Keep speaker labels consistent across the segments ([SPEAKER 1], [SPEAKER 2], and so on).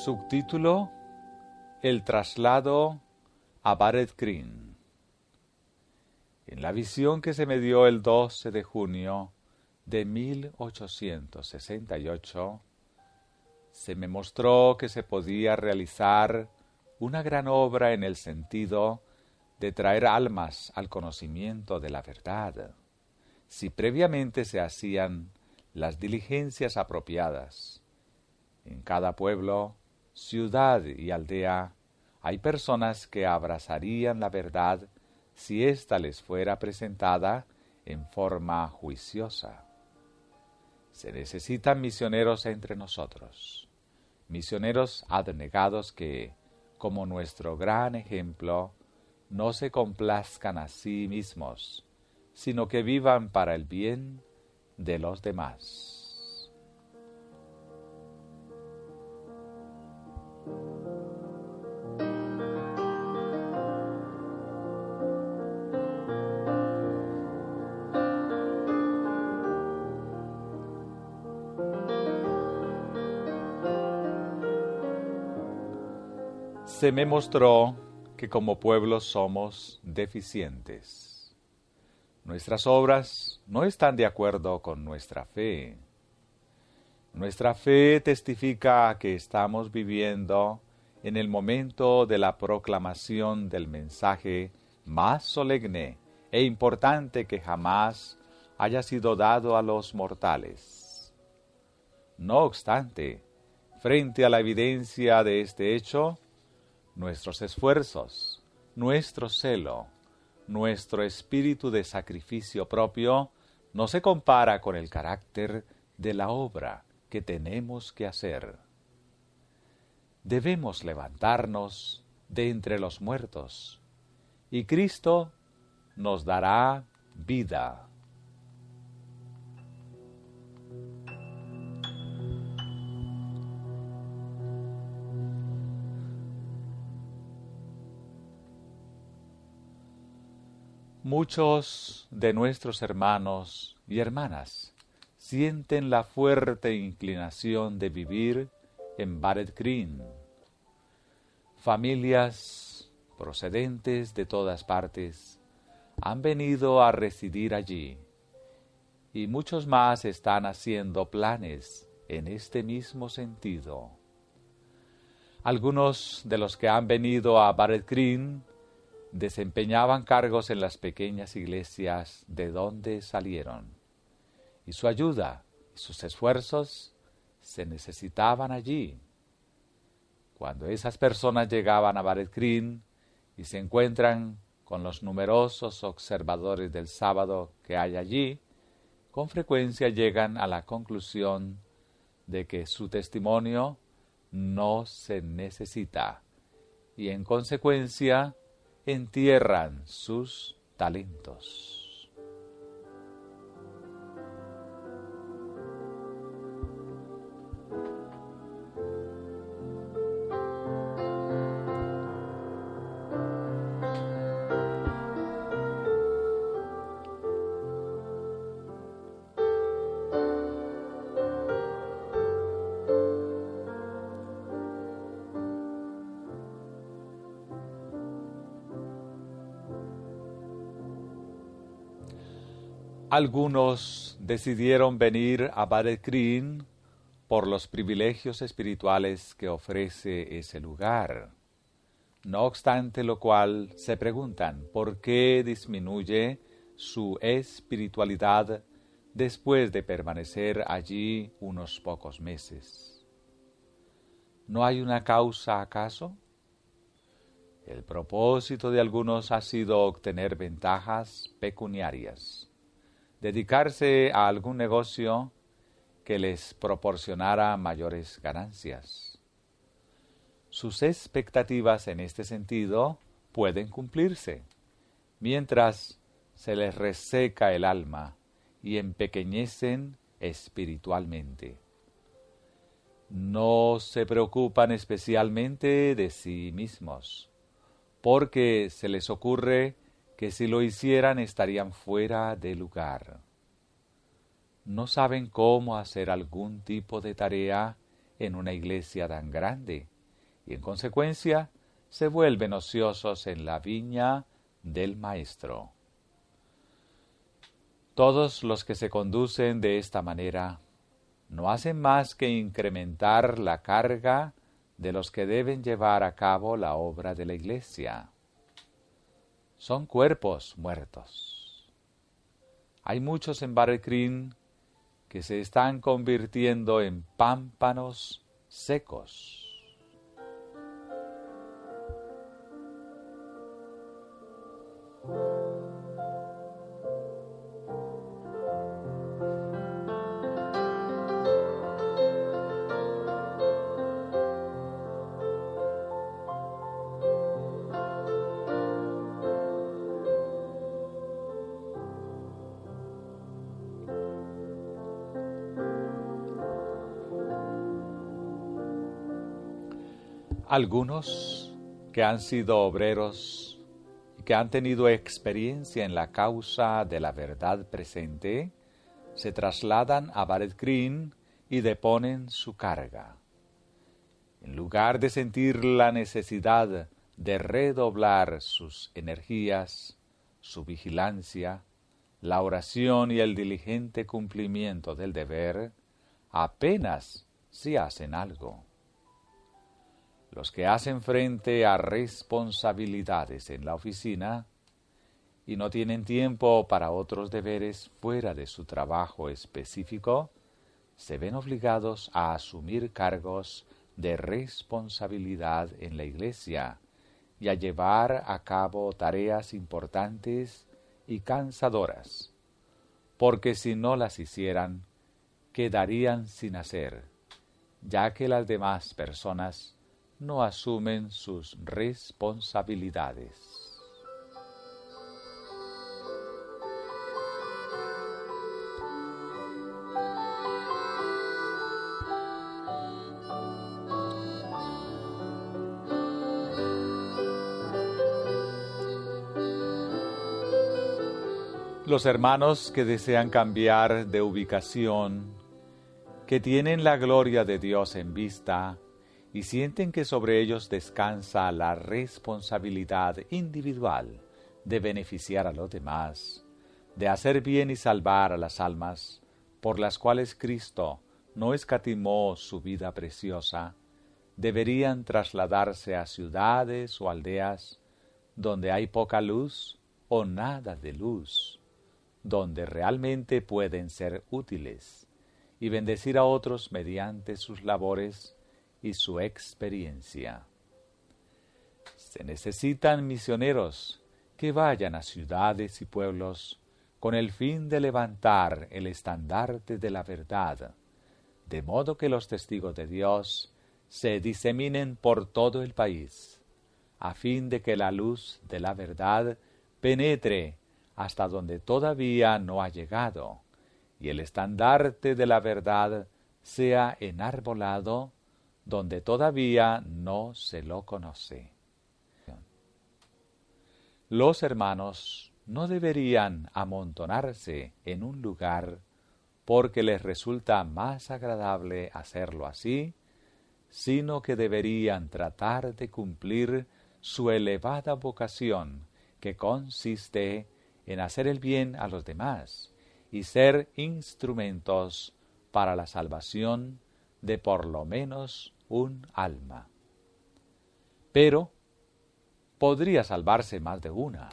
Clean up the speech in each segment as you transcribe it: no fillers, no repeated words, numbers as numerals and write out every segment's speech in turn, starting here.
[SPEAKER 1] Subtítulo: El traslado a Barrett Green. En la visión que se me dio el 12 de junio de 1868, se me mostró que se podía realizar una gran obra en el sentido de traer almas al conocimiento de la verdad, si previamente se hacían las diligencias apropiadas. En cada pueblo, ciudad y aldea hay personas que abrazarían la verdad si ésta les fuera presentada en forma juiciosa. Se necesitan misioneros entre nosotros, misioneros abnegados que, como nuestro gran ejemplo, no se complazcan a sí mismos, sino que vivan para el bien de los demás. Se me mostró que como pueblo somos deficientes. Nuestras obras no están de acuerdo con nuestra fe. Nuestra fe testifica que estamos viviendo en el momento de la proclamación del mensaje más solemne e importante que jamás haya sido dado a los mortales. No obstante, frente a la evidencia de este hecho, nuestros esfuerzos, nuestro celo, nuestro espíritu de sacrificio propio no se compara con el carácter de la obra que tenemos que hacer. Debemos levantarnos de entre los muertos, y Cristo nos dará vida. Muchos de nuestros hermanos y hermanas sienten la fuerte inclinación de vivir en Barrett Green. Familias procedentes de todas partes han venido a residir allí, y muchos más están haciendo planes en este mismo sentido. Algunos de los que han venido a Barrett Green desempeñaban cargos en las pequeñas iglesias de donde salieron, y su ayuda y sus esfuerzos se necesitaban allí. Cuando esas personas llegaban a Barrett Green y se encuentran con los numerosos observadores del sábado que hay allí, con frecuencia llegan a la conclusión de que su testimonio no se necesita, y en consecuencia entierran sus talentos. Algunos decidieron venir a Barrett Green por los privilegios espirituales que ofrece ese lugar. No obstante lo cual, se preguntan por qué disminuye su espiritualidad después de permanecer allí unos pocos meses. ¿No hay una causa acaso? El propósito de algunos ha sido obtener ventajas pecuniarias, dedicarse a algún negocio que les proporcionara mayores ganancias. Sus expectativas en este sentido pueden cumplirse, mientras se les reseca el alma y empequeñecen espiritualmente. No se preocupan especialmente de sí mismos, porque se les ocurre que si lo hicieran estarían fuera de lugar. No saben cómo hacer algún tipo de tarea en una iglesia tan grande y en consecuencia se vuelven ociosos en la viña del Maestro. Todos los que se conducen de esta manera no hacen más que incrementar la carga de los que deben llevar a cabo la obra de la Iglesia. Son cuerpos muertos. Hay muchos en Barelcrín que se están convirtiendo en pámpanos secos. Algunos que han sido obreros y que han tenido experiencia en la causa de la verdad presente, se trasladan a Barelcrín y deponen su carga. En lugar de sentir la necesidad de redoblar sus energías, su vigilancia, la oración y el diligente cumplimiento del deber, apenas si hacen algo. Los que hacen frente a responsabilidades en la oficina y no tienen tiempo para otros deberes fuera de su trabajo específico, se ven obligados a asumir cargos de responsabilidad en la Iglesia y a llevar a cabo tareas importantes y cansadoras, porque si no las hicieran, quedarían sin hacer, ya que las demás personas no asumen sus responsabilidades. Los hermanos que desean cambiar de ubicación, que tienen la gloria de Dios en vista, y sienten que sobre ellos descansa la responsabilidad individual de beneficiar a los demás, de hacer bien y salvar a las almas por las cuales Cristo no escatimó su vida preciosa, deberían trasladarse a ciudades o aldeas donde hay poca luz o nada de luz, donde realmente pueden ser útiles y bendecir a otros mediante sus labores y su experiencia. Se necesitan misioneros que vayan a ciudades y pueblos con el fin de levantar el estandarte de la verdad, de modo que los testigos de Dios se diseminen por todo el país, a fin de que la luz de la verdad penetre hasta donde todavía no ha llegado, y el estandarte de la verdad sea enarbolado donde todavía no se lo conoce. Los hermanos no deberían amontonarse en un lugar porque les resulta más agradable hacerlo así, sino que deberían tratar de cumplir su elevada vocación, que consiste en hacer el bien a los demás y ser instrumentos para la salvación de por lo menos un alma. Pero podría salvarse más de una.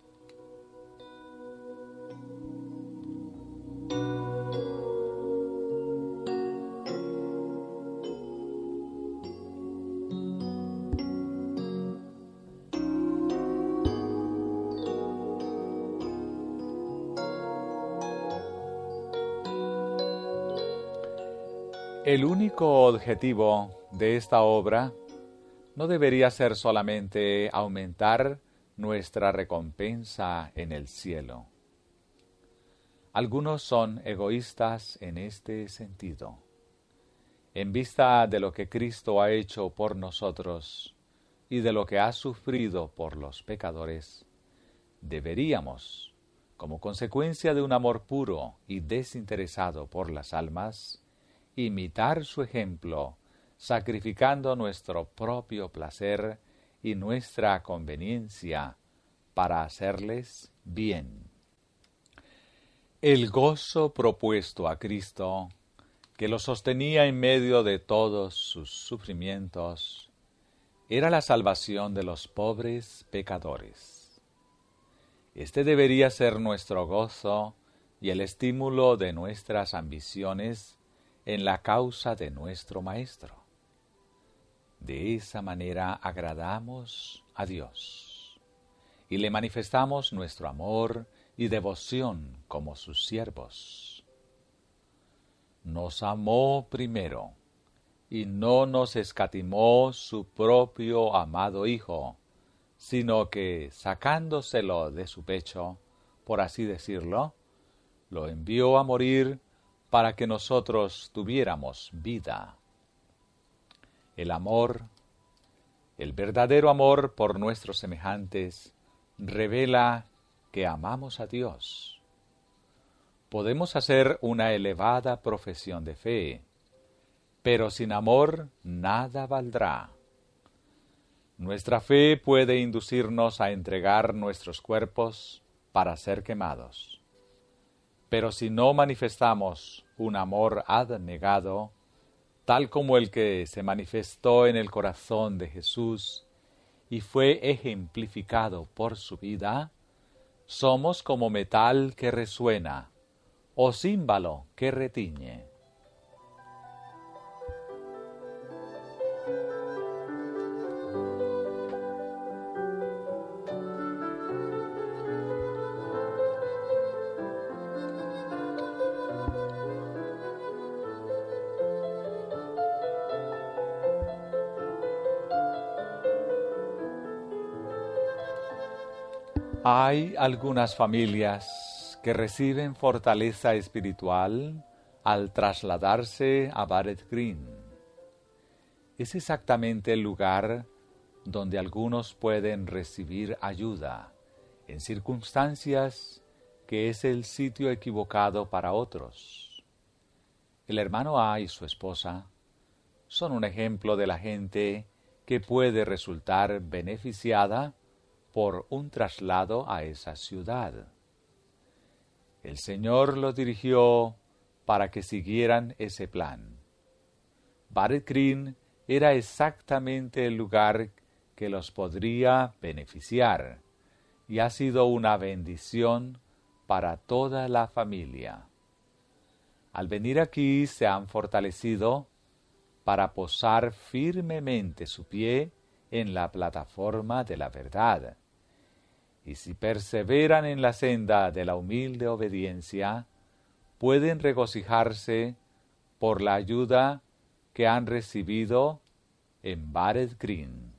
[SPEAKER 1] El único objetivo de esta obra no debería ser solamente aumentar nuestra recompensa en el cielo. Algunos son egoístas en este sentido. En vista de lo que Cristo ha hecho por nosotros y de lo que ha sufrido por los pecadores, deberíamos, como consecuencia de un amor puro y desinteresado por las almas, imitar su ejemplo sacrificando nuestro propio placer y nuestra conveniencia para hacerles bien. El gozo propuesto a Cristo, que lo sostenía en medio de todos sus sufrimientos, era la salvación de los pobres pecadores. Este debería ser nuestro gozo y el estímulo de nuestras ambiciones en la causa de nuestro Maestro. De esa manera agradamos a Dios y le manifestamos nuestro amor y devoción como sus siervos. Nos amó primero y no nos escatimó su propio amado Hijo, sino que, sacándoselo de su pecho, por así decirlo, lo envió a morir para que nosotros tuviéramos vida. El amor, el verdadero amor por nuestros semejantes, revela que amamos a Dios. Podemos hacer una elevada profesión de fe, pero sin amor nada valdrá. Nuestra fe puede inducirnos a entregar nuestros cuerpos para ser quemados. Pero si no manifestamos un amor abnegado, tal como el que se manifestó en el corazón de Jesús y fue ejemplificado por su vida, somos como metal que resuena o címbalo que retiñe. Hay algunas familias que reciben fortaleza espiritual al trasladarse a Barrett Green. Es exactamente el lugar donde algunos pueden recibir ayuda en circunstancias que es el sitio equivocado para otros. El hermano A y su esposa son un ejemplo de la gente que puede resultar beneficiada por un traslado a esa ciudad. El Señor los dirigió para que siguieran ese plan. Barrett Green era exactamente el lugar que los podría beneficiar y ha sido una bendición para toda la familia. Al venir aquí se han fortalecido para posar firmemente su pie en la plataforma de la verdad. Y si perseveran en la senda de la humilde obediencia, pueden regocijarse por la ayuda que han recibido en Barrett Green.